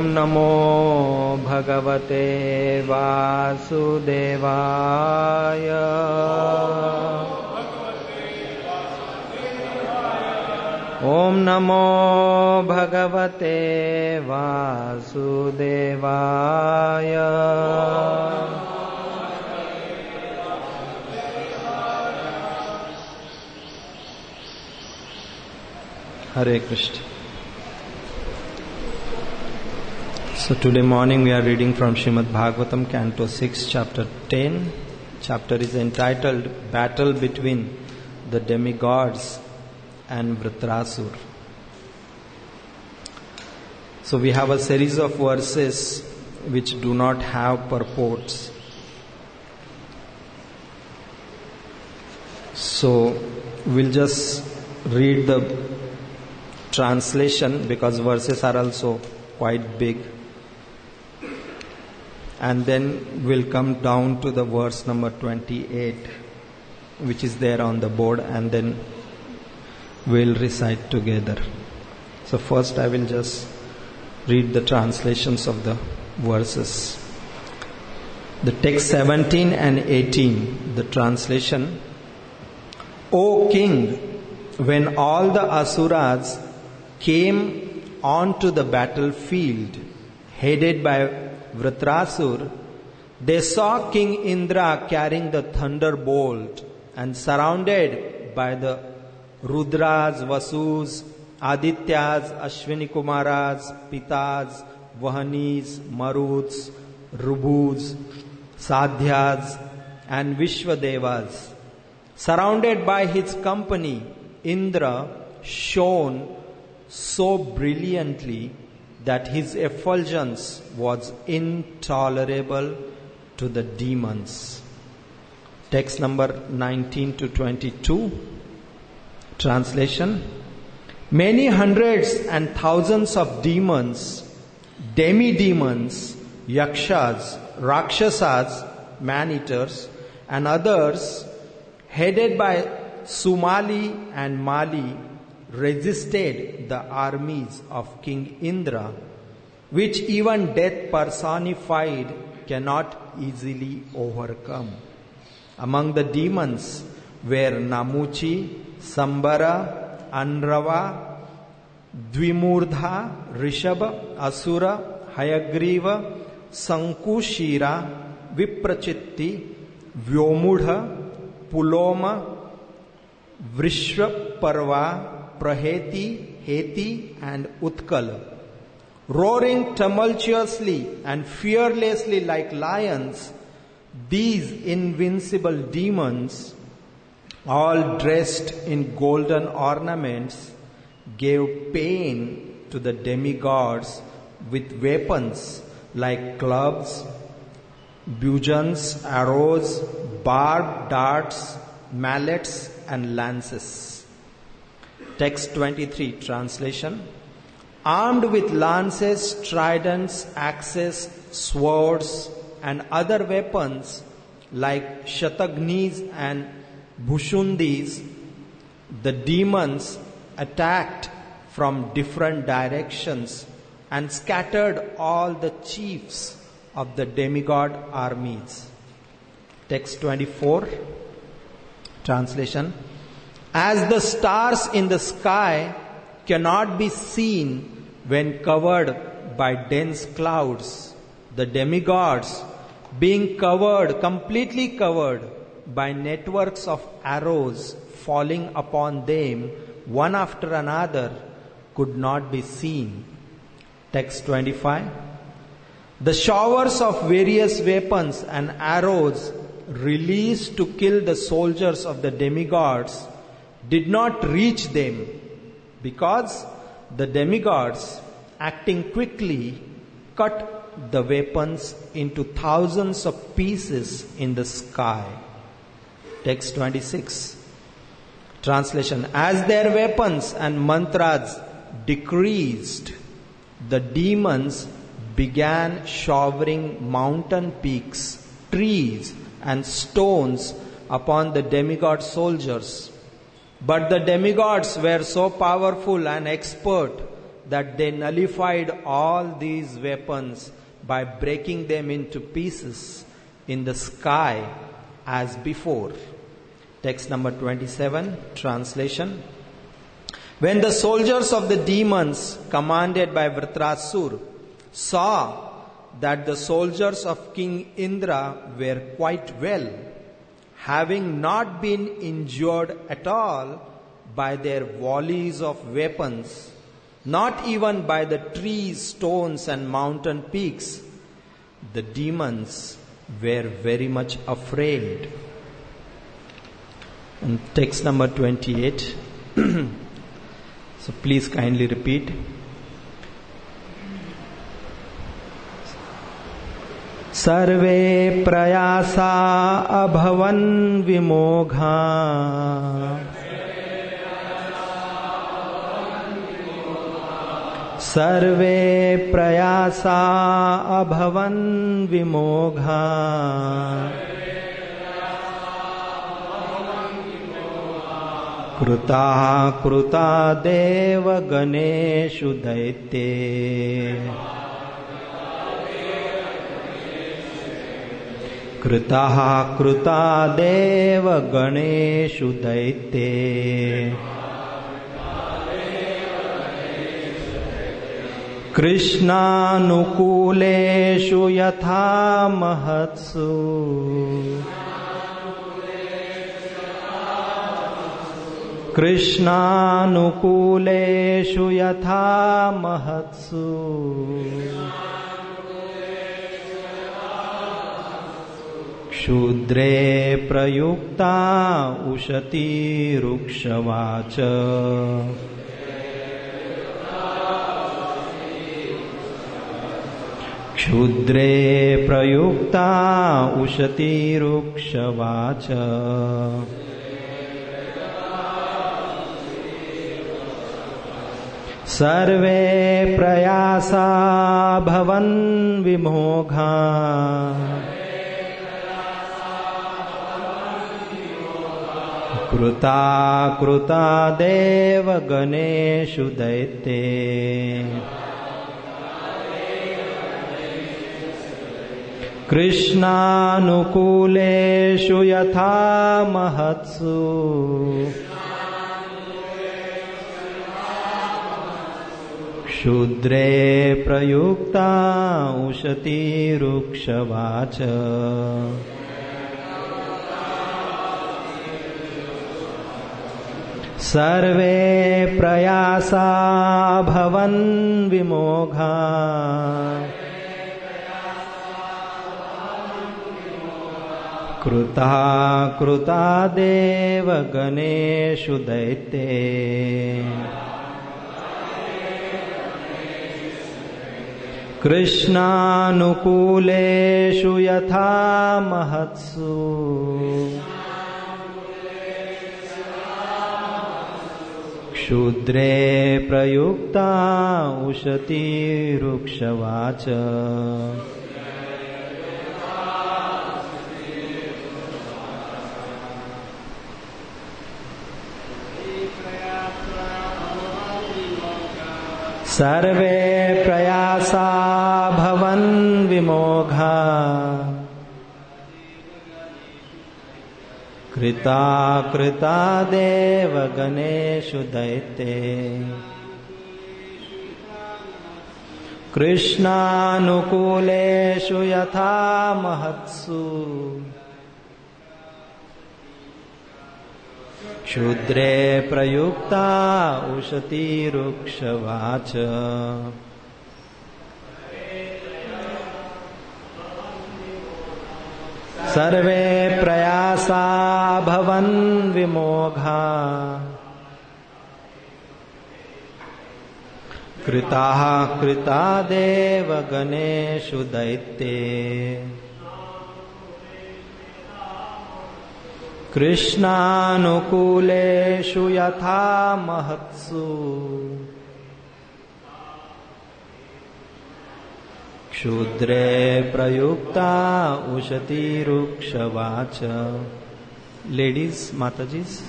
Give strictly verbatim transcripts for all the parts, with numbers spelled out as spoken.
Om Namo Bhagavate Vasudevaya. Om Namo Bhagavate Vasudevaya. Hare Krishna. So today morning we are reading from Srimad Bhagavatam, Canto six, Chapter ten. Chapter is entitled Battle Between the Demigods and Vritrasur. So we have a series of verses which do not have purports. So we'll just read the translation because verses are also quite big. And then we'll come down to the verse number twenty-eight, which is there on the board, and then we'll recite together. So first I will just read the translations of the verses. The text seventeen and eighteen, the translation. O king, when all the asuras came onto the battlefield, headed by Vritrasur, they saw King Indra carrying the thunderbolt and surrounded by the Rudras, Vasus, Adityas, Ashwini Kumaras, Pitas, Vahanis, Maruts, Rubus, Sadhyas and Vishwadevas. Surrounded by his company, Indra shone so brilliantly that his effulgence was intolerable to the demons. Text number nineteen to twenty-two. Translation. Many hundreds and thousands of demons, demi-demons, yakshas, rakshasas, man-eaters, and others, headed by Sumali and Mali, resisted the armies of King Indra, which even death personified cannot easily overcome. Among the demons were Namuchi, Sambara, Anrava, Dvimurdha, Rishabha, Asura, Hayagriva, Sankushira, Viprachitti, Vyomudha, Puloma, Vrishwaparva, Praheti, Heti and Utkala. Roaring tumultuously and fearlessly like lions, these invincible demons, all dressed in golden ornaments, gave pain to the demigods with weapons like clubs, budgeons, arrows, barbed darts, mallets and lances. Text twenty-three, translation. Armed with lances, tridents, axes, swords and other weapons like shatagnis and bhushundis, the demons attacked from different directions and scattered all the chiefs of the demigod armies. Text twenty-four, translation. As the stars in the sky cannot be seen when covered by dense clouds, the demigods, being covered, completely covered by networks of arrows falling upon them one after another, could not be seen. Text twenty-five. The showers of various weapons and arrows released to kill the soldiers of the demigods did not reach them, because the demigods, acting quickly, cut the weapons into thousands of pieces in the sky. Text twenty-six. Translation. As their weapons and mantras decreased, the demons began showering mountain peaks, trees and stones upon the demigod soldiers. But the demigods were so powerful and expert that they nullified all these weapons by breaking them into pieces in the sky as before. Text number twenty-seven, translation. When the soldiers of the demons, commanded by Vritrasur, saw that the soldiers of King Indra were quite well, having not been injured at all by their volleys of weapons, not even by the trees, stones and mountain peaks, the demons were very much afraid. And text number twenty-eight. So please kindly repeat. Sarve prayasa abhavan vimogha Sarve prayasa abhavan vimogha Kruta kruta deva ganeshu daite Kruta kruta deva ganeshu daite Krishna nukuleshu yatha mahatsu Krishna nukuleshu yatha mahatsu Kshudre prayukta ushati rukshavacha Kshudre prayukta ushati rukshavacha Sarve prayasa bhavan vimogha Kruta kruta deva ganeshu daite Krishna nukuleshu yatha mahatsu Shudre prayukta ushati rukshavacha Sarve prayasa bhavan vimogha Kruta kruta deva ganeshu daite Krishna nukuleshu yatha mahatsu Kshudre prayukta ushati rukshavacha Sarve prayasa bhavan vimogha Krita krita deva ganeshu daite Krishna nukuleshu yatha mahatsu Shudre prayukta ushati rukshavacha Sarve prayasa bhavan vimogha Kritaha krita deva ganeshu daite Krishna nukuleshu yatha mahatsu Kshudre prayukta ushati rukshavacha. Ladies, Matajis.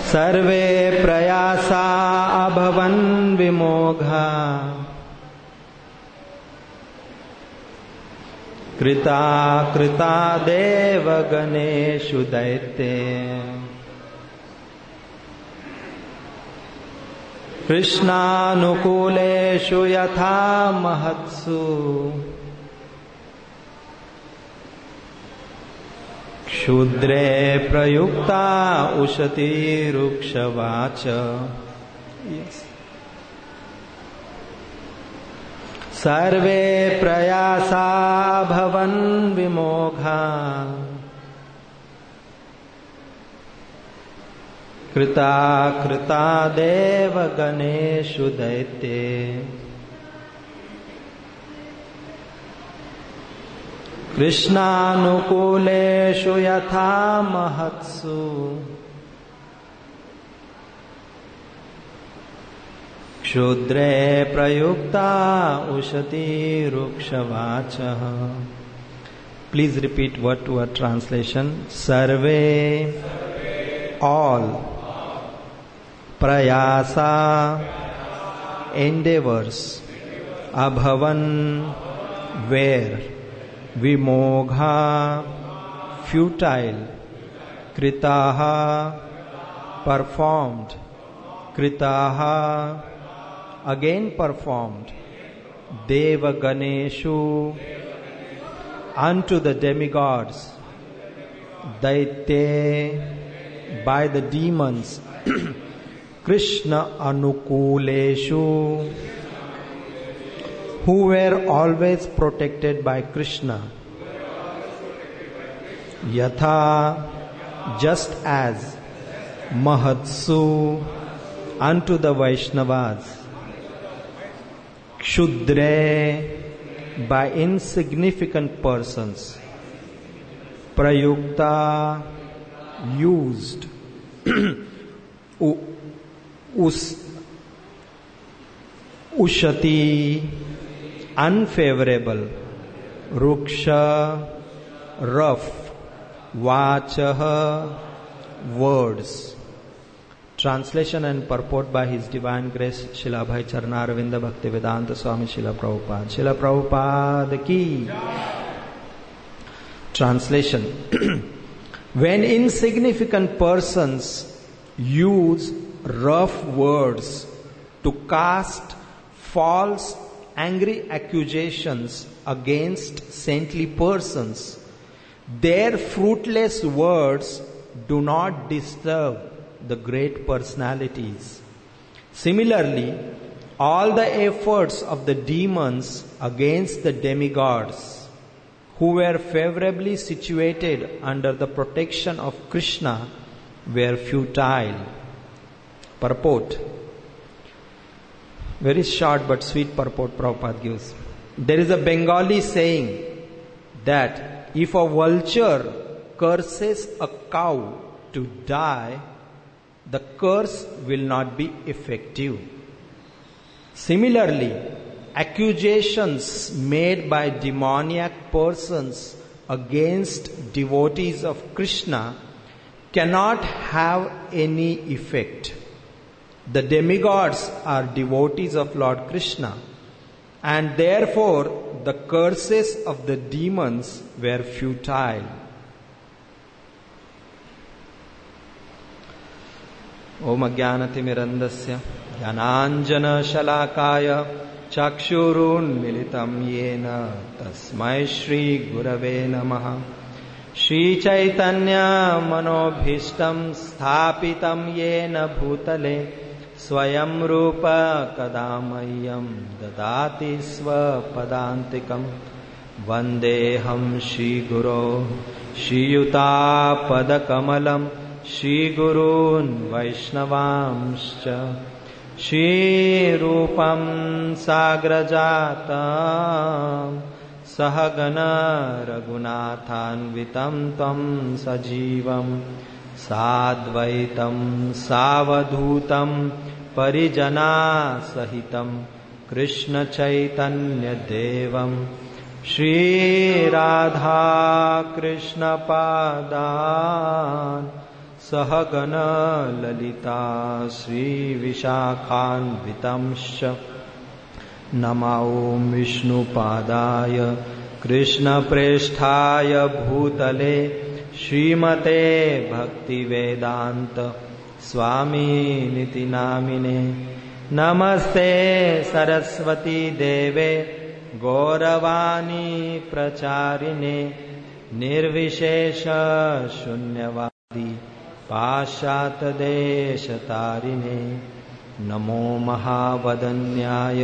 सर्वे प्रयासा अभवन् विमोघा कृता कृता देव गणेषु दैत्ये कृष्णानुकूलेषु यथा महत्सु क्षुद्रे प्रयुक्ता उशती रुक्षवाच. Yes. सर्वे प्रयासा भवन् विमोघा कृता कृता देव गणेषु दैत्ये कृष्णानुकूलेषु यथा महत्सु क्षुद्रे प्रयुक्ता उशती रुक्षवाचः. Please repeat word to word translation. Sarve, all, prayasa, endeavors, abhavan, where, vimogha, futile, kritaha, performed, kritaha, again performed, deva ganeshu, unto the demigods, daitye, by the demons, Krishna anukuleshu, who were always protected by Krishna, yatha, just as, mahatsu, unto the Vaishnavas, kshudre, by insignificant persons, prayukta, used, us, ushati, unfavorable, ruksha, rough, vachaha, words. Translation and purport by His Divine Grace Srila Bhai Charanaravindra Bhaktivedanta Swami Srila Prabhupada. Srila Prabhupada ki. Translation. When insignificant persons use rough words to cast false, angry accusations against saintly persons, their fruitless words do not disturb the great personalities. Similarly, all the efforts of the demons against the demigods who were favorably situated under the protection of Krishna were futile. Purport. Very short but sweet purport Prabhupada gives. There is a Bengali saying that if a vulture curses a cow to die, the curse will not be effective. Similarly, accusations made by demoniac persons against devotees of Krishna cannot have any effect. The demigods are devotees of Lord Krishna, and therefore the curses of the demons were futile. Om Ajnanatimirandasya Jnananjana Shalakaya Chakshurun Militam Yena Tasmai Shri Gurave Namaha. Shri Chaitanya Manobhishtam Sthapitam Yena Bhutale Swayam Rupa Kadamayam Dadati Swapadantikam Vandeham Shri Guru Shri Yuta Padakamalam Shri Gurun Vaishnavamscha Shri Rupam Sagrajatam Sahagana Raghunathanvitam Tam Sajivam Sadvaitam Savadhutam Parijana Sahitam Krishna Chaitanya Devam Shri Radha Krishna Padan सहगना Lalita श्रीविशाखान्वितंश्च नमो विष्णुपादाय कृष्णप्रेष्ठाय भूतले श्रीमते भक्तिवेदान्त स्वामिनिति नामिने नमस्ते सरस्वती देवे गौरवाणी प्रचारिणे निर्विशेष शून्यवादी पाश्चात्यदेशतारिणे नमो महावदन्याय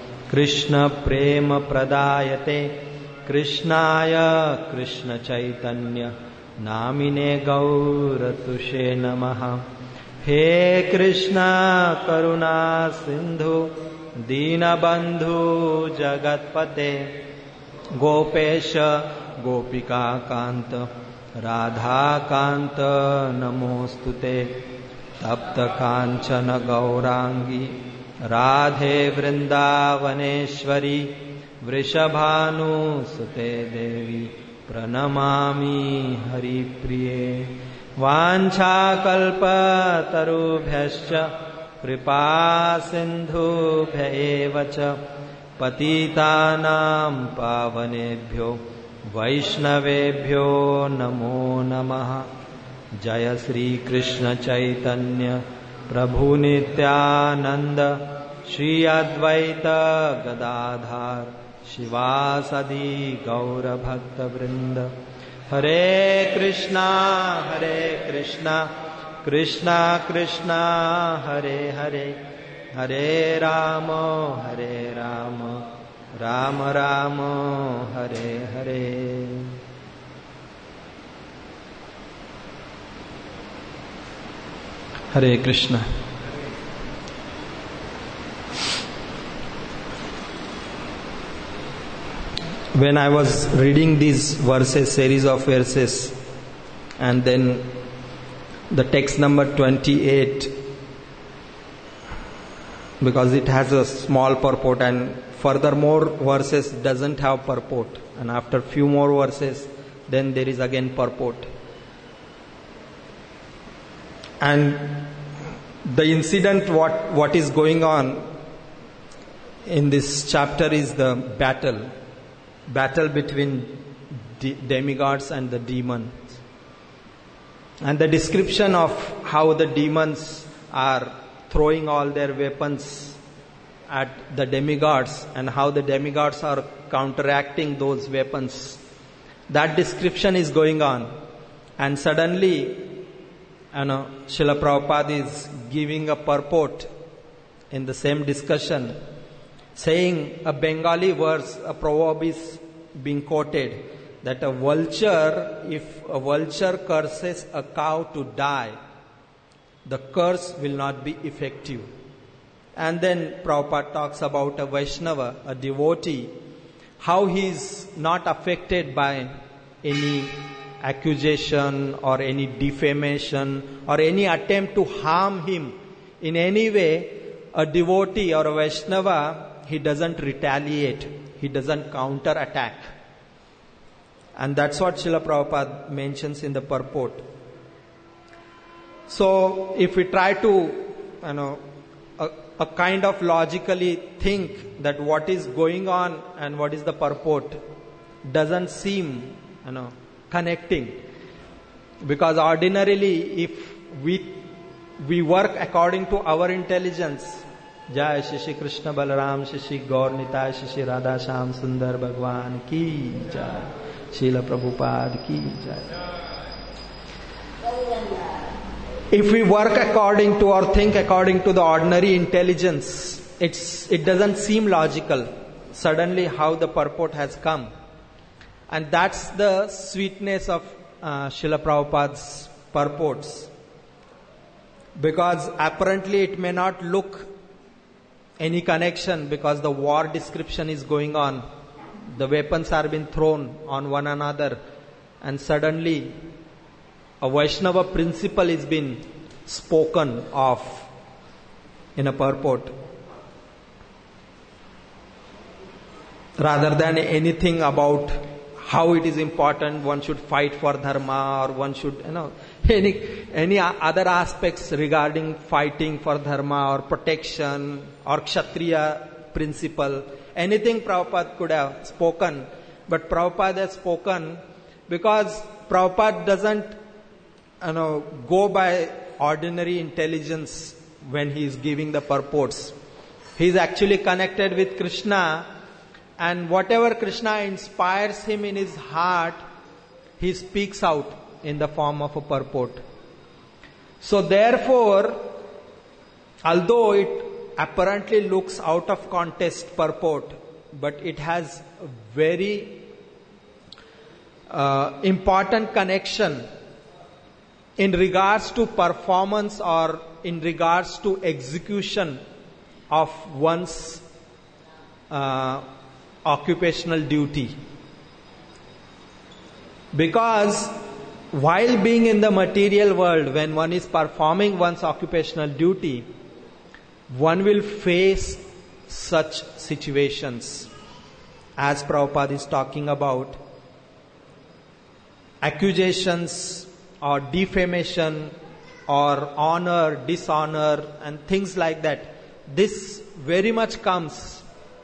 कृष्णप्रेमप्रदायते कृष्णाय कृष्णचैतन्य नामिने गौरतुषे नमः। हे कृष्ण करुणा सिंधु दीनबंधु जगत्पते गोपेश गोपिका कांत राधा कांत नमोस्तुते तप्त कांचन गौरांगी राधे वृंदावनेश्वरी वृषभानुसुते देवी प्रणमामि हरिप्रिये। वाञ्छाकल्पतरुभ्यश्च कृपा सिन्धुभ्य एव च पतितानां पावनेभ्यो वैष्णवेभ्यो नमो नमः। जय श्री कृष्ण चैतन्य प्रभु नित्यानंद श्री अद्वैत गदाधर शिवासदि गौर भक्त वृंद। हरे कृष्णा हरे कृष्णा कृष्णा कृष्णा हरे हरे हरे राम हरे राम राम राम हरे हरे। हरे Krishna. When I was reading these verses, series of verses, and then the text number twenty-eight, because it has a small purport and furthermore verses doesn't have purport, and after few more verses then there is again purport. And the incident, what, what is going on in this chapter is the battle. Battle between de- demigods and the demons. And the description of how the demons are throwing all their weapons at the demigods and how the demigods are counteracting those weapons. That description is going on. And suddenly, you know, Srila Prabhupada is giving a purport in the same discussion, saying a Bengali verse, a proverb is being quoted, that a vulture, if a vulture curses a cow to die, the curse will not be effective. And then Prabhupada talks about a Vaishnava, a devotee, how he is not affected by any accusation or any defamation or any attempt to harm him in any way. A devotee or a Vaishnava, he doesn't retaliate, he doesn't counter attack. And that's what Srila Prabhupada mentions in the purport. So if we try to, you know, a, a kind of logically think that what is going on and what is the purport doesn't seem, you know, connecting. Because ordinarily if we we work according to our intelligence, Jai Shri Krishna Balaram Shri Gaur Nitai Shri Radha Sham Sundar Bhagwan ki Jai, Srila Prabhupada ki Jai. If we work according to or think according to the ordinary intelligence, it's it doesn't seem logical suddenly how the purport has come. And that's the sweetness of uh, Srila Prabhupada's purports. Because apparently it may not look any connection because the war description is going on. The weapons are being thrown on one another, and suddenly a Vaishnava principle is being spoken of in a purport. Rather than anything about how it is important one should fight for dharma or one should, you know, any any other aspects regarding fighting for dharma or protection or kshatriya principle, anything Prabhupada could have spoken, but Prabhupada has spoken because Prabhupada doesn't you know, go by ordinary intelligence when he is giving the purports. He is actually connected with Krishna, and whatever Krishna inspires him in his heart, he speaks out in the form of a purport. So therefore, although it apparently looks out of context purport, but it has a very uh, important connection in regards to performance or in regards to execution of one's uh, occupational duty. Because while being in the material world, when one is performing one's occupational duty, one will face such situations as Prabhupada is talking about. Accusations or defamation or honor, dishonor and things like that. This very much comes.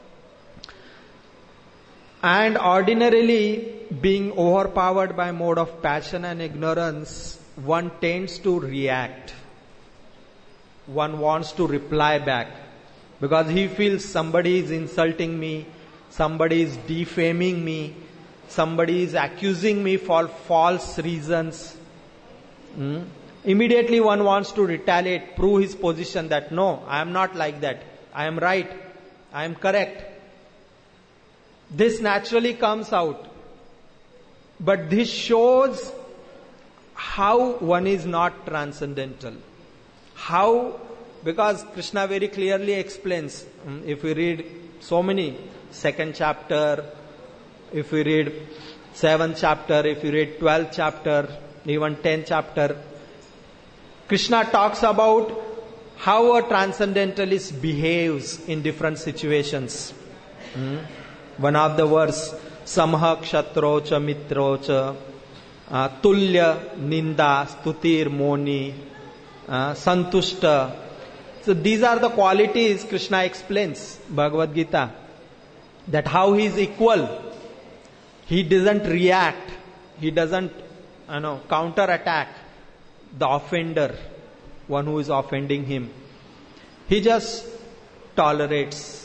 And ordinarily, being overpowered by mode of passion and ignorance, one tends to react. One wants to reply back. Because he feels somebody is insulting me, somebody is defaming me, somebody is accusing me for false reasons. Hmm? Immediately one wants to retaliate, prove his position that no, I am not like that. I am right. I am correct. This naturally comes out. But this shows how one is not transcendental. How, because Krishna very clearly explains, if we read so many, second chapter, if we read seventh chapter, if we read twelfth chapter, even tenth chapter, Krishna talks about how a transcendentalist behaves in different situations. Hmm? One of the verse, Samha kshatrocha mitrocha, uh, tulya ninda stutir moni, uh, santushta. So these are the qualities Krishna explains, Bhagavad Gita, that how he is equal. He doesn't react. He doesn't, you know, counter-attack the offender, one who is offending him. He just tolerates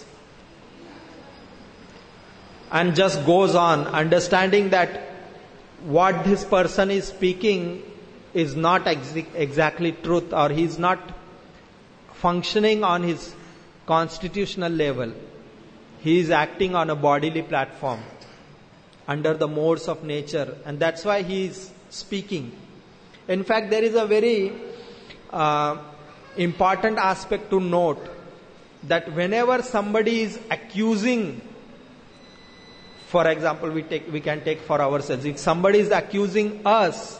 and just goes on, understanding that what this person is speaking is not ex- exactly truth, or he is not functioning on his constitutional level. He is acting on a bodily platform under the modes of nature, and that's why he is speaking. In fact, there is a very uh, important aspect to note, that whenever somebody is accusing, for example, we take we can take for ourselves, if somebody is accusing us,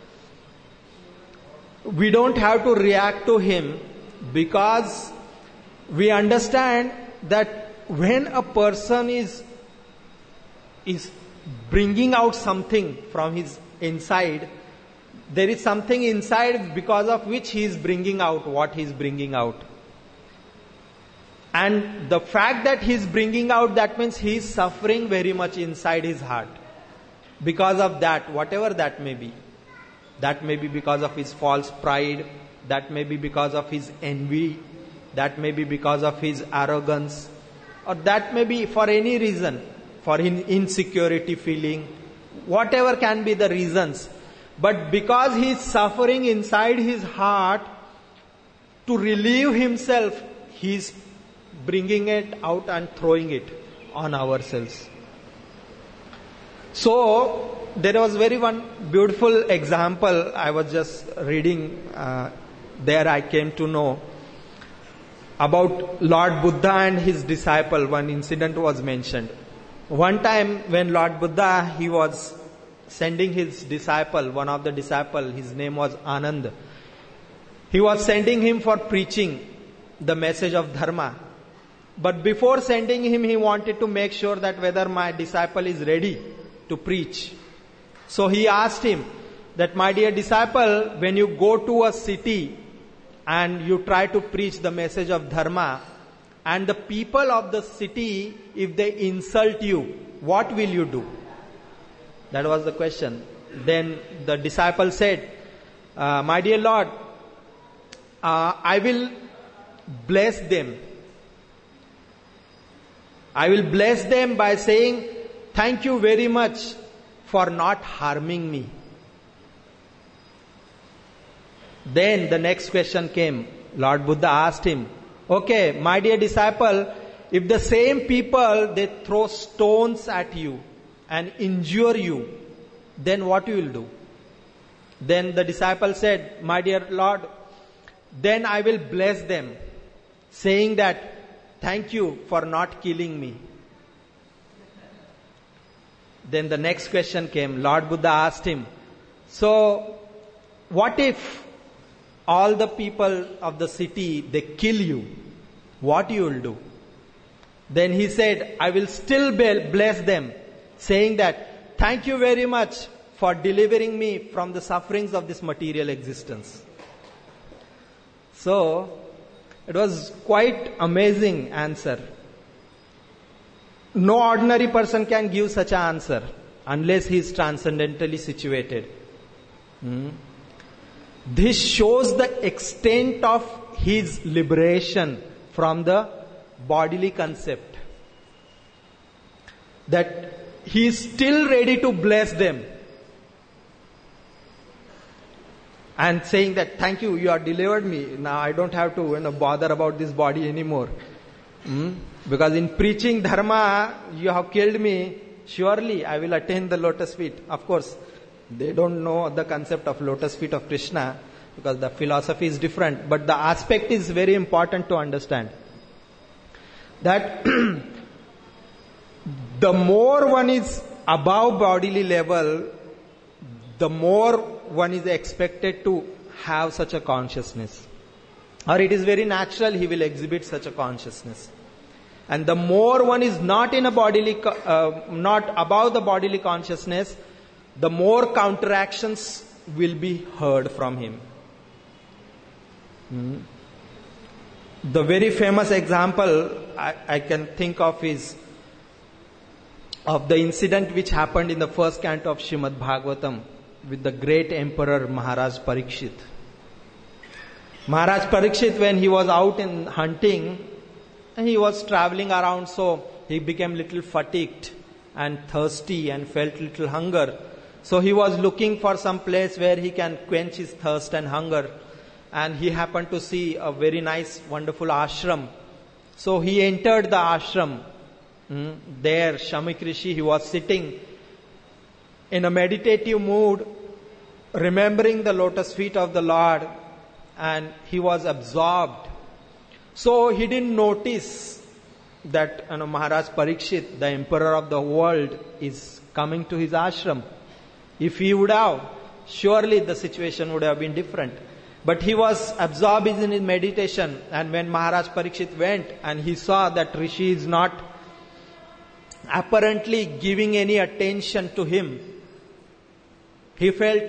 we don't have to react to him, because we understand that when a person is is bringing out something from his inside, there is something inside because of which he is bringing out what he is bringing out. And the fact that he is bringing out, that means he is suffering very much inside his heart. Because of that, whatever that may be. That may be because of his false pride, that may be because of his envy, that may be because of his arrogance, or that may be for any reason, for his insecurity feeling, whatever can be the reasons. But because he is suffering inside his heart, to relieve himself, he is bringing it out and throwing it on ourselves. So, there was very one beautiful example I was just reading, uh, there I came to know about Lord Buddha and his disciple. One incident was mentioned. One time when Lord Buddha, he was sending his disciple, one of the disciple, his name was Anand. He was sending him for preaching the message of Dharma. But before sending him, he wanted to make sure that whether my disciple is ready to preach. So he asked him, that, my dear disciple, when you go to a city and you try to preach the message of dharma, and the people of the city, if they insult you, what will you do? That was the question. Then the disciple said, uh, my dear Lord, uh, I will bless them. I will bless them by saying, thank you very much for not harming me. Then the next question came. Lord Buddha asked him, okay, my dear disciple, if the same people, they throw stones at you and injure you, then what you will do? Then the disciple said, my dear Lord, then I will bless them, saying that, thank you for not killing me. Then the next question came. Lord Buddha asked him, so what if all the people of the city, they kill you? What you will do? Then he said, I will still bless them, saying that, thank you very much for delivering me from the sufferings of this material existence. So, it was quite amazing answer. No ordinary person can give such an answer unless he is transcendentally situated. Hmm? This shows the extent of his liberation from the bodily concept. That he is still ready to bless them. And saying that, thank you, you have delivered me. Now I don't have to you know, bother about this body anymore. Hmm? Because in preaching dharma, you have killed me. Surely I will attain the lotus feet. Of course, they don't know the concept of lotus feet of Krishna, because the philosophy is different. But the aspect is very important to understand. That the more one is above bodily level, the more one is expected to have such a consciousness. Or it is very natural he will exhibit such a consciousness. And the more one is not in a bodily, uh, not above the bodily consciousness, the more counteractions will be heard from him. Hmm. The very famous example I, I can think of is of the incident which happened in the first canto of Srimad Bhagavatam with the great emperor Maharaj Parikshit. Maharaj Parikshit, when he was out in hunting, he was traveling around, so he became little fatigued and thirsty and felt little hunger. So he was looking for some place where he can quench his thirst and hunger. And he happened to see a very nice, wonderful ashram. So he entered the ashram. Mm, there, Shamik Rishi, he was sitting in a meditative mood, remembering the lotus feet of the Lord, and he was absorbed. So he didn't notice that you know, Maharaj Parikshit, the emperor of the world, is coming to his ashram. If he would have, surely the situation would have been different. But he was absorbed in his meditation, and when Maharaj Parikshit went and he saw that Rishi is not apparently giving any attention to him, he felt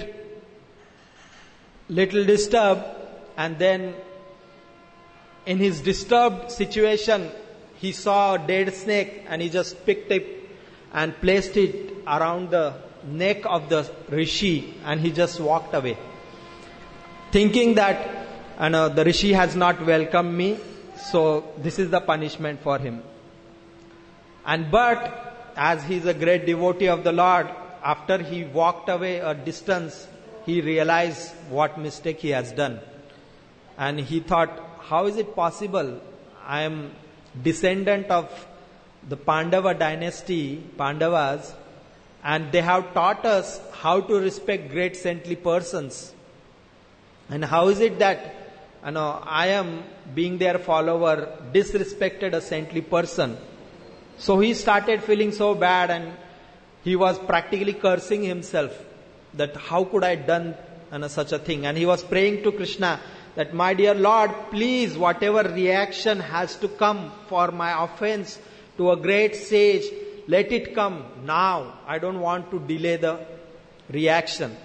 little disturbed, and then in his disturbed situation, he saw a dead snake and he just picked it and placed it around the neck of the Rishi, and he just walked away, thinking that you know, the Rishi has not welcomed me, so this is the punishment for him. And but as he is a great devotee of the Lord, after he walked away a distance, he realized what mistake he has done. And he thought, how is it possible? I am descendant of the Pandava dynasty, Pandavas, and they have taught us how to respect great saintly persons. And how is it that you know, I am, being their follower, disrespected a saintly person? So he started feeling so bad, and he was practically cursing himself that how could I have done you know, such a thing? And he was praying to Krishna that, my dear Lord, please, whatever reaction has to come for my offense to a great sage, let it come now. I don't want to delay the reaction.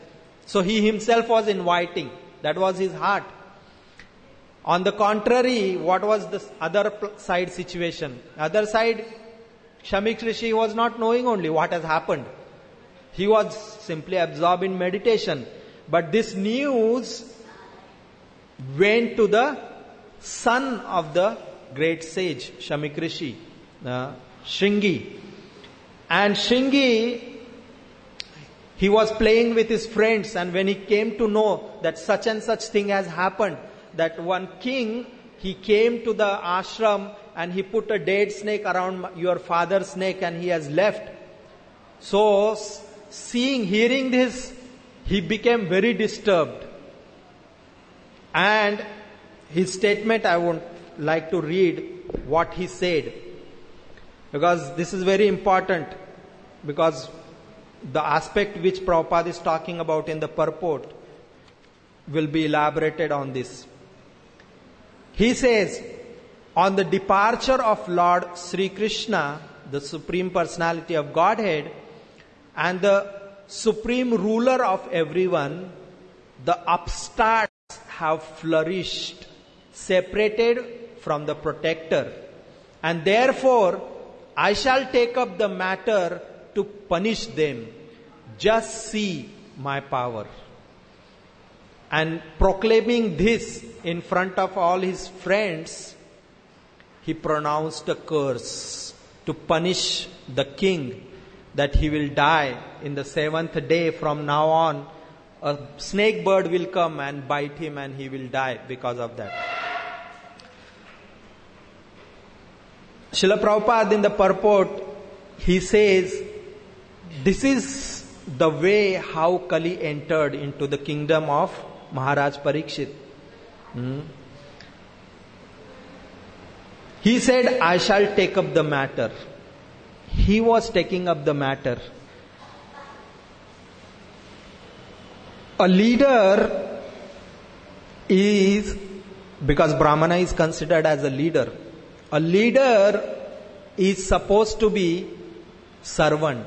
So he himself was inviting. That was his heart. On the contrary, what was the other side situation? Other side, Shamik Rishi was not knowing only what has happened. He was simply absorbed in meditation. But this news went to the son of the great sage, Shamik Rishi, uh, Shringi. And Shringi, he was playing with his friends, and when he came to know that such and such thing has happened, that one king, he came to the ashram and he put a dead snake around your father's neck and he has left. So, seeing, hearing this, he became very disturbed. And his statement, I would like to read what he said. Because this is very important. Because the aspect which Prabhupada is talking about in the purport will be elaborated on this. He says, on the departure of Lord Sri Krishna, the Supreme Personality of Godhead, and the Supreme Ruler of everyone, the upstarts have flourished, separated from the protector. And therefore, I shall take up the matter to punish them. Just see my power. And proclaiming this in front of all his friends, he pronounced a curse to punish the king, that he will die in the seventh day from now on. A snake bird will come and bite him and he will die because of that. Srila Prabhupada in the purport, he says, this is the way how Kali entered into the kingdom of Maharaj Parikshit. Hmm. He said, I shall take up the matter. He was taking up the matter. A leader is, because Brahmana is considered as a leader, a leader is supposed to be servant.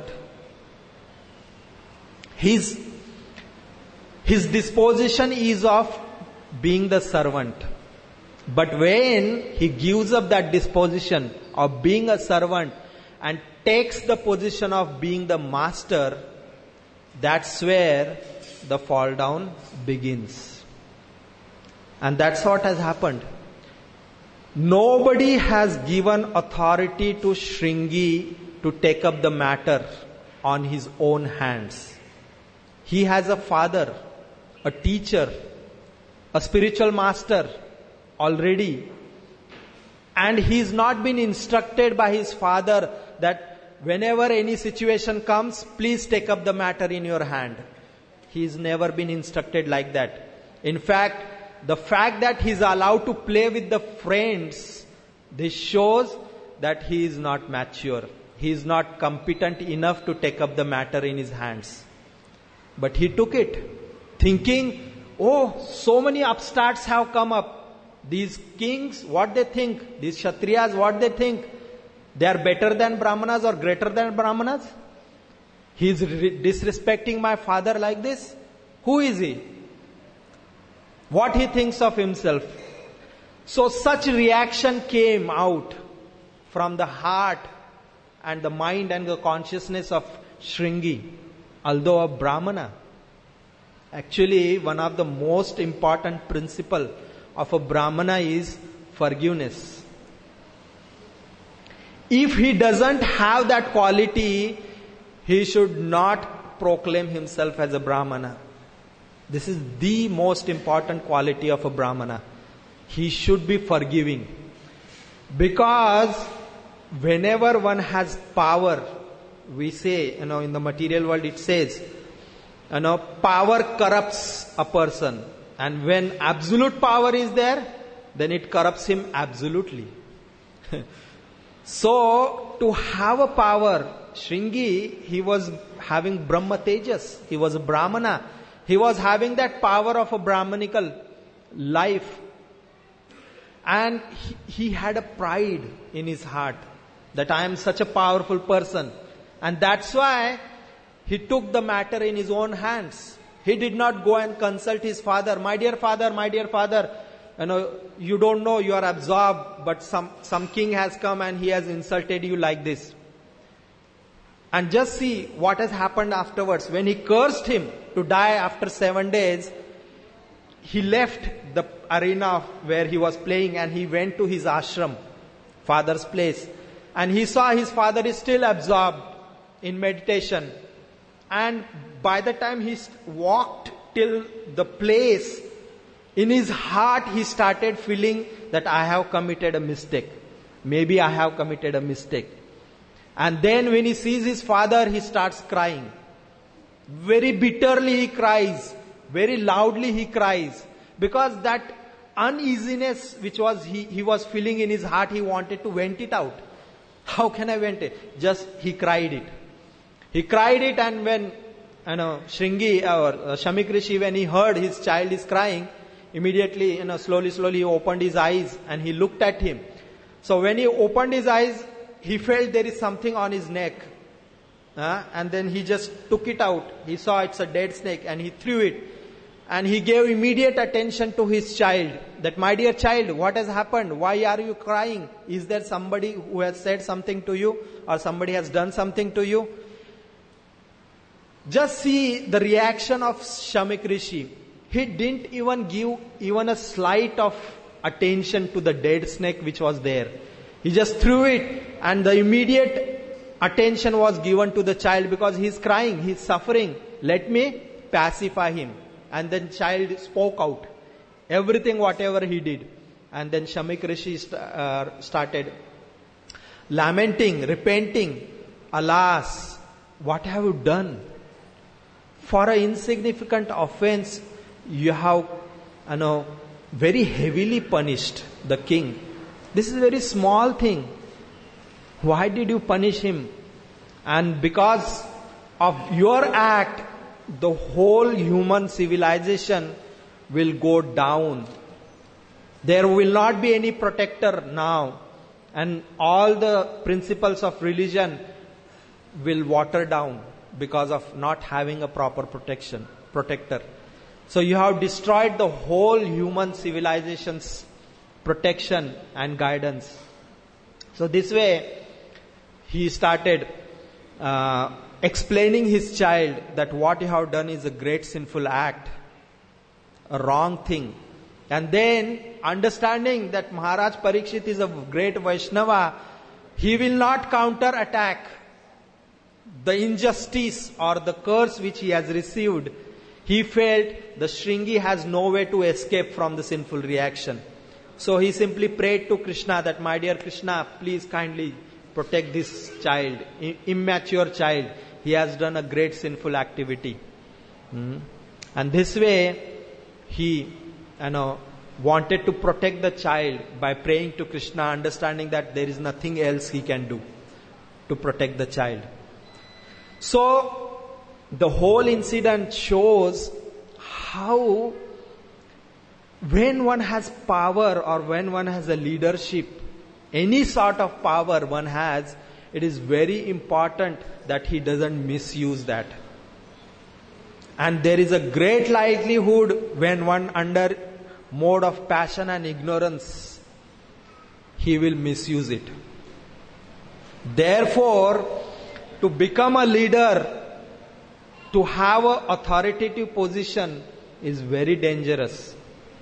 His, his disposition is of being the servant. But when he gives up that disposition of being a servant and takes the position of being the master, that's where the fall down begins. And that's what has happened. Nobody has given authority to Shringi to take up the matter on his own hands. He has a father, a teacher, a spiritual master already. And he's not been instructed by his father that whenever any situation comes, please take up the matter in your hand. He's never been instructed like that. In fact, the fact that he's allowed to play with the friends, this shows that he is not mature. He is not competent enough to take up the matter in his hands. But he took it, thinking, oh, so many upstarts have come up. These kings, what they think? These Kshatriyas, what they think? They are better than Brahmanas or greater than Brahmanas? He is re- disrespecting my father like this? Who is he? What he thinks of himself? So such reaction came out from the heart and the mind and the consciousness of Shringi, although a Brahmana. Actually, one of the most important principles of a Brahmana is forgiveness. If he doesn't have that quality, he should not proclaim himself as a Brahmana. This is the most important quality of a Brahmana. He should be forgiving. Because whenever one has power, we say, you know, in the material world it says, you know, power corrupts a person. And when absolute power is there, then it corrupts him absolutely. So, to have a power, Shringi, he was having Brahma Tejas. He was a Brahmana. He was having that power of a Brahmanical life. And he, he had a pride in his heart that I am such a powerful person. And that's why he took the matter in his own hands. He did not go and consult his father. My dear father, my dear father, you know, you don't know, you are absorbed, but some, some king has come and he has insulted you like this. And just see what has happened afterwards. When he cursed him to die after seven days, he left the arena where he was playing and he went to his ashram, father's place. And he saw his father is still absorbed in meditation. And by the time he walked till the place, in his heart he started feeling that I have committed a mistake. Maybe I have committed a mistake. And then when he sees his father, he starts crying. Very bitterly he cries. Very loudly he cries. Because that uneasiness which was he, he was feeling in his heart, he wanted to vent it out. How can I vent it? Just he cried it. He cried it, and when you know Shringi or uh, Shamik Rishi, when he heard his child is crying, immediately you know slowly slowly he opened his eyes and he looked at him. So when he opened his eyes, he felt there is something on his neck. Uh, and then he just took it out. He saw it's a dead snake and he threw it. And he gave immediate attention to his child. That, my dear child, what has happened? Why are you crying? Is there somebody who has said something to you? Or somebody has done something to you? Just see the reaction of Shamik Rishi. He didn't even give even a slight of attention to the dead snake which was there. He just threw it, and the immediate attention was given to the child because he's crying, he's suffering. Let me pacify him. And then child spoke out. Everything, whatever he did. And then Shamik Rishi st- uh, started lamenting, repenting. Alas, what have you done? For an insignificant offense, you have, you know, very heavily punished the king. This is a very small thing. Why did you punish him? And because of your act, the whole human civilization will go down. There will not be any protector now. And all the principles of religion will water down because of not having a proper protection, protector. So you have destroyed the whole human civilization's protection and guidance. So this way, he started uh, explaining his child that what you have done is a great sinful act, a wrong thing. And then, understanding that Maharaj Parikshit is a great Vaishnava, he will not counter attack the injustice or the curse which he has received. He felt the Shringi has no way to escape from the sinful reaction. So he simply prayed to Krishna that, my dear Krishna, please kindly protect this child, immature child. He has done a great sinful activity. Hmm. And this way, he, you know, wanted to protect the child by praying to Krishna, understanding that there is nothing else he can do to protect the child. So, the whole incident shows how when one has power or when one has a leadership, any sort of power one has, it is very important that he doesn't misuse that. And there is a great likelihood when one under mode of passion and ignorance, he will misuse it. Therefore, to become a leader, to have an authoritative position is very dangerous.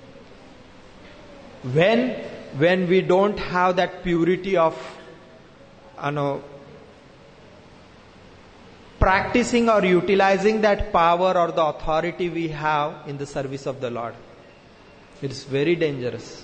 When, when we don't have that purity of, you know, practicing or utilizing that power or the authority we have in the service of the Lord. It is very dangerous.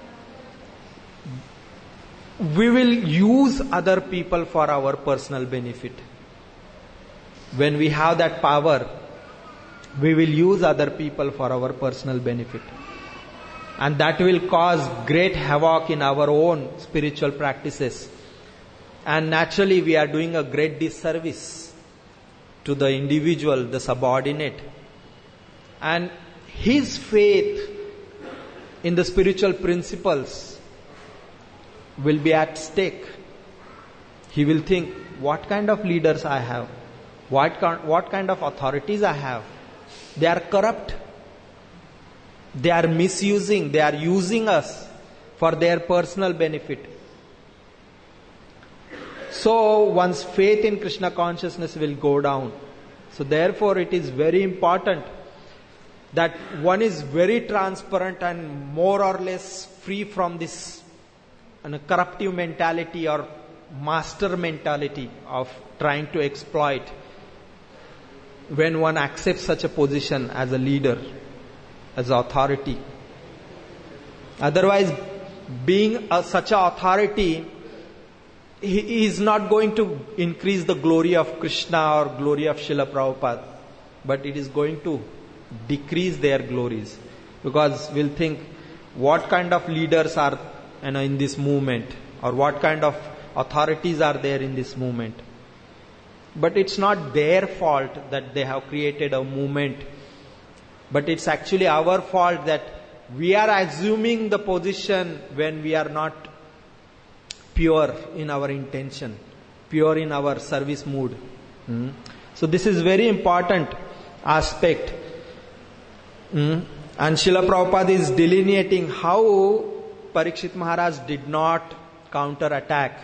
We will use other people for our personal benefit. When we have that power, we will use other people for our personal benefit. And that will cause great havoc in our own spiritual practices. And naturally we are doing a great disservice to the individual, the subordinate. And his faith in the spiritual principles will be at stake. He will think, what kind of leaders I have? What kind, what kind of authorities I have? They are corrupt. They are misusing, they are using us for their personal benefit. So one's faith in Krishna consciousness will go down. So therefore it is very important that one is very transparent and more or less free from this you know, corruptive mentality or master mentality of trying to exploit when one accepts such a position as a leader, as authority. Otherwise, being a, such an authority, he is not going to increase the glory of Krishna or glory of Srila Prabhupada, but it is going to decrease their glories. Because we'll think, what kind of leaders are you know, in this movement, or what kind of authorities are there in this movement. But it's not their fault that they have created a movement, but it's actually our fault that we are assuming the position when we are not pure in our intention, pure in our service mood. Mm. So this is very important aspect. Mm. And Srila Prabhupada is delineating how Parikshit Maharaj did not counter-attack.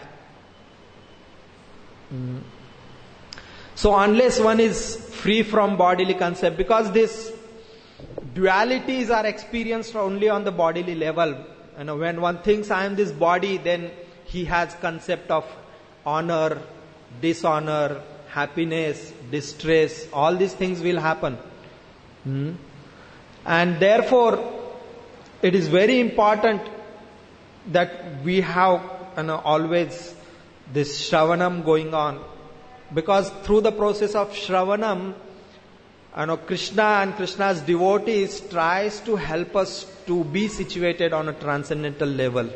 Mm. So unless one is free from bodily concept, because these dualities are experienced only on the bodily level. You know, when one thinks I am this body, then he has concept of honor, dishonor, happiness, distress, all these things will happen. Hmm? And therefore, it is very important that we have you know, always this Shravanam going on. Because through the process of Shravanam, you know, Krishna and Krishna's devotees tries to help us to be situated on a transcendental level.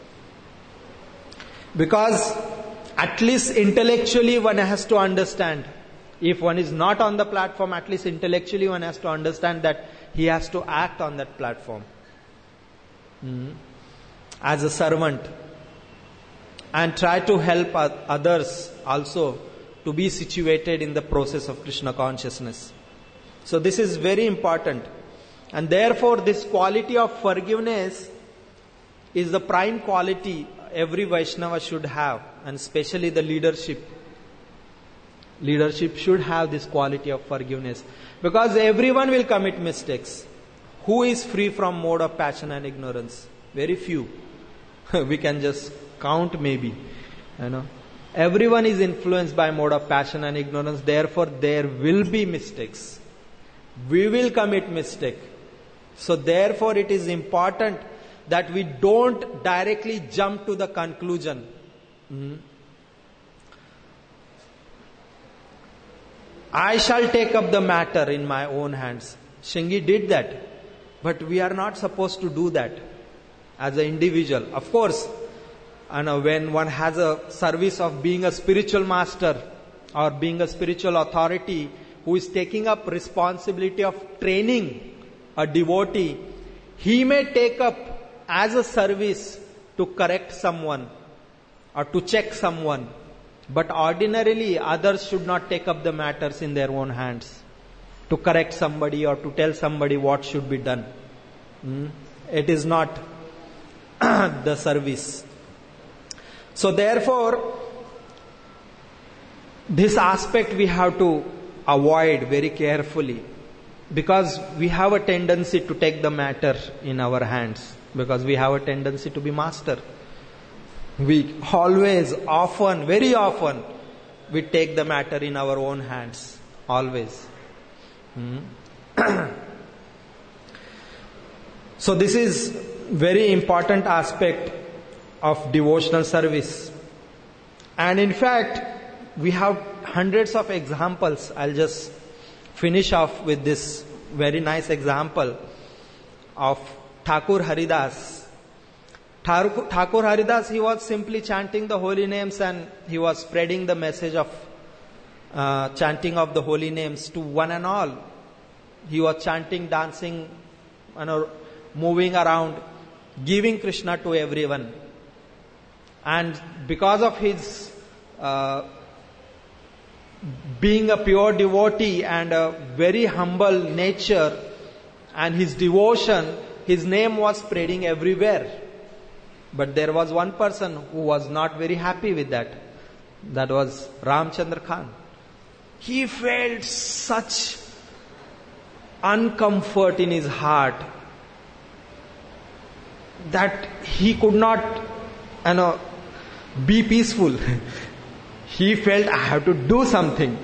Because at least intellectually one has to understand. If one is not on the platform, at least intellectually one has to understand that he has to act on that platform. Mm-hmm. As a servant. And try to help others also to be situated in the process of Krishna consciousness. So this is very important. And therefore this quality of forgiveness is the prime quality every Vaishnava should have, and especially the leadership. Leadership should have this quality of forgiveness. Because everyone will commit mistakes. Who is free from mode of passion and ignorance? Very few. We can just count maybe. You know. Everyone is influenced by mode of passion and ignorance. Therefore there will be mistakes. We will commit mistake. So therefore it is important that we don't directly jump to the conclusion. Mm-hmm. I shall take up the matter in my own hands. Shingi did that. But we are not supposed to do that as an individual. Of course, and when one has a service of being a spiritual master or being a spiritual authority who is taking up responsibility of training a devotee, he may take up as a service to correct someone or to check someone. But ordinarily, others should not take up the matters in their own hands to correct somebody or to tell somebody what should be done. Mm? It is not the service. So therefore, this aspect we have to avoid very carefully, because we have a tendency to take the matter in our hands, because we have a tendency to be master. We always, often, very often, we take the matter in our own hands. Always. Hmm? So this is very important aspect of devotional service. And in fact, we have hundreds of examples. I'll just finish off with this very nice example of Thakur Haridas. Thakur Haridas, he was simply chanting the holy names and he was spreading the message of uh, chanting of the holy names to one and all. He was chanting, dancing, you know, moving around, giving Krishna to everyone. And because of his uh, being a pure devotee and a very humble nature and his devotion, his name was spreading everywhere. But there was one person who was not very happy with that. That was Ramchandra Khan. He felt such uncomfort in his heart that he could not, you know, be peaceful. He felt, I have to do something.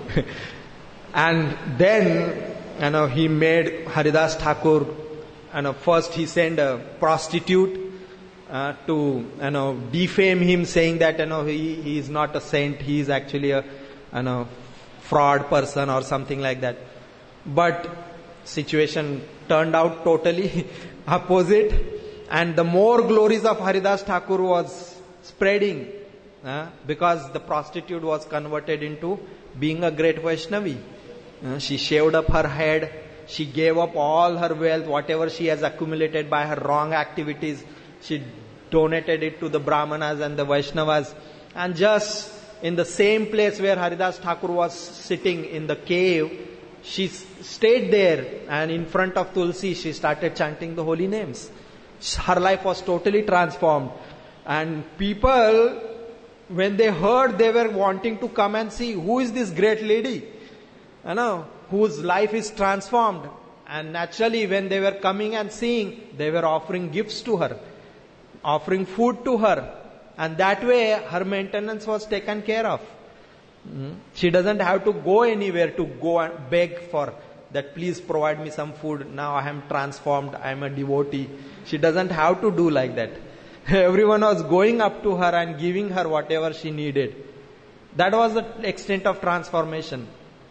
And then, you know, he made Haridas Thakur, you know, first he sent a prostitute uh, to, you know, defame him, saying that, you know, he, he is not a saint, he is actually a, you know, fraud person or something like that. But situation turned out totally opposite, and the more glories of Haridas Thakur was spreading, uh, because the prostitute was converted into being a great Vaishnavi. Uh, she shaved up her head, she gave up all her wealth, whatever she has accumulated by her wrong activities, she donated it to the Brahmanas and the Vaishnavas. And just in the same place where Haridas Thakur was sitting in the cave, she stayed there, and in front of Tulsi she started chanting the holy names. Her life was totally transformed. And people, when they heard, they were wanting to come and see who is this great lady, you know, whose life is transformed. And naturally, when they were coming and seeing, they were offering gifts to her, offering food to her. And that way, her maintenance was taken care of. Mm. She doesn't have to go anywhere to go and beg for that, please provide me some food. Now I am transformed, I am a devotee. She doesn't have to do like that. Everyone was going up to her and giving her whatever she needed. That was the extent of transformation.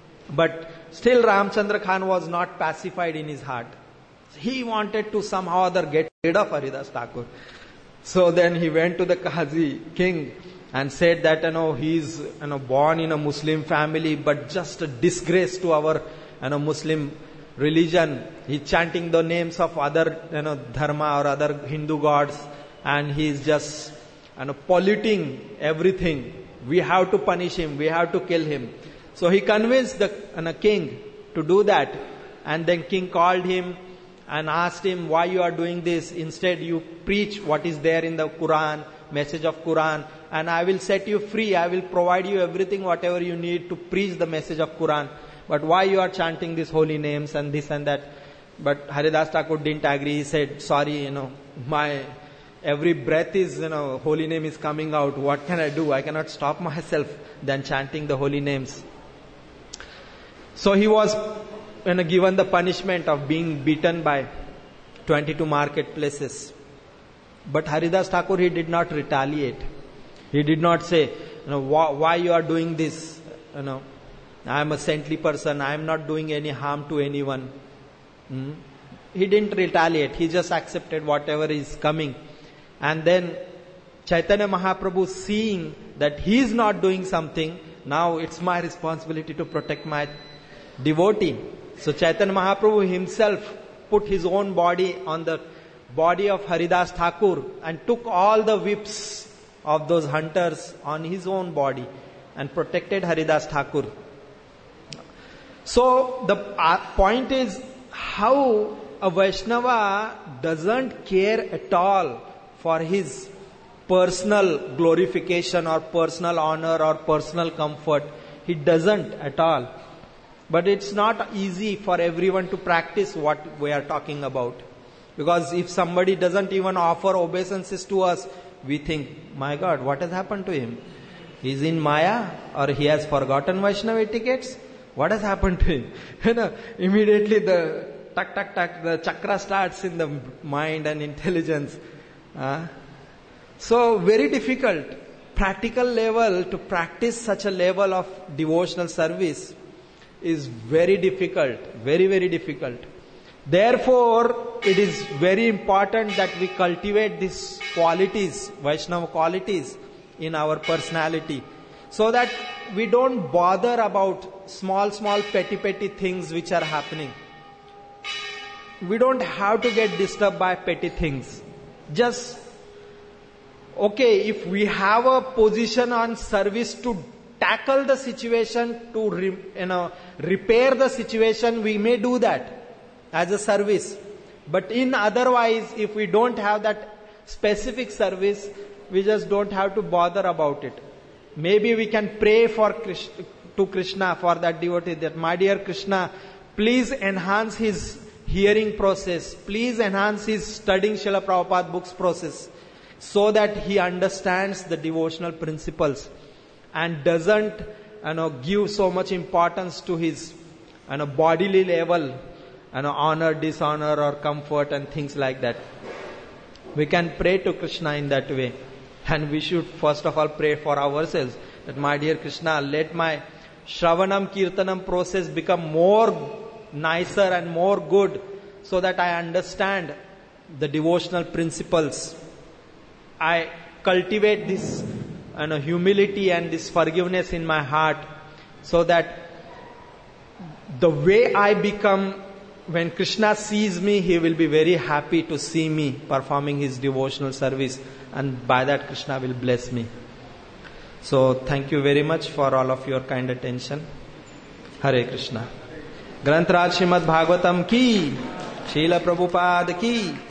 But still Ramchandra Khan was not pacified in his heart. He wanted to somehow or other get rid of Haridas Thakur. So then he went to the Qazi king and said that, you know, he is, you know, born in a Muslim family, but just a disgrace to our, you know, Muslim religion. He chanting the names of other, you know, dharma or other Hindu gods, and he is just, you know, polluting everything. We have to punish him. We have to kill him. So he convinced the, you know, king to do that, and then king called him and asked him, why you are doing this? Instead you preach what is there in the Quran, message of Quran, and I will set you free. I will provide you everything, whatever you need to preach the message of Quran. But why you are chanting these holy names and this and that? But Haridas Thakur didn't agree. He said, sorry, you know, my every breath is, you know, holy name is coming out. What can I do? I cannot stop myself than chanting the holy names. So he was, you know, given the punishment of being beaten by twenty-two marketplaces. But Haridas Thakur, he did not retaliate. He did not say, you know, why, why you are doing this? You know, I am a saintly person. I am not doing any harm to anyone. Hmm? He didn't retaliate. He just accepted whatever is coming. And then Chaitanya Mahaprabhu, seeing that he is not doing something, now it's my responsibility to protect my devotee. So Chaitanya Mahaprabhu himself put his own body on the body of Haridas Thakur and took all the whips of those hunters on his own body and protected Haridas Thakur. So the point is how a Vaishnava doesn't care at all for his personal glorification or personal honor or personal comfort. He doesn't at all. But it's not easy for everyone to practice what we are talking about. Because if somebody doesn't even offer obeisances to us, we think, my God, what has happened to him? He's in Maya, or he has forgotten Vaishnava etiquettes? What has happened to him? You know, immediately the tak tak tak, the chakra starts in the mind and intelligence. Uh, so very difficult, practical level to practice such a level of devotional service is very difficult, very very difficult. Therefore, it is very important that we cultivate these qualities, Vaishnava qualities in our personality, so that we don't bother about small small petty petty things which are happening. We don't have to get disturbed by petty things. Just, okay, if we have a position on service to tackle the situation, to re, you know, repair the situation, we may do that as a service. But in otherwise, if we don't have that specific service, we just don't have to bother about it. Maybe we can pray for Krishna, to Krishna, for that devotee, that my dear Krishna, please enhance his hearing process, please enhance his studying Srila Prabhupada books process, so that he understands the devotional principles and doesn't, you know, give so much importance to his, you know, bodily level, you know, honor, dishonor or comfort and things like that. We can pray to Krishna in that way. And we should first of all pray for ourselves, that my dear Krishna, let my Shravanam Kirtanam process become more nicer and more good, so that I understand the devotional principles. I cultivate this, you know, humility and this forgiveness in my heart, so that the way I become, when Krishna sees me, he will be very happy to see me performing his devotional service, and by that Krishna will bless me. So thank you very much for all of your kind attention. Hare Krishna. Granth Raj Srimad Bhagavatam ki, Srila Prabhupada ki.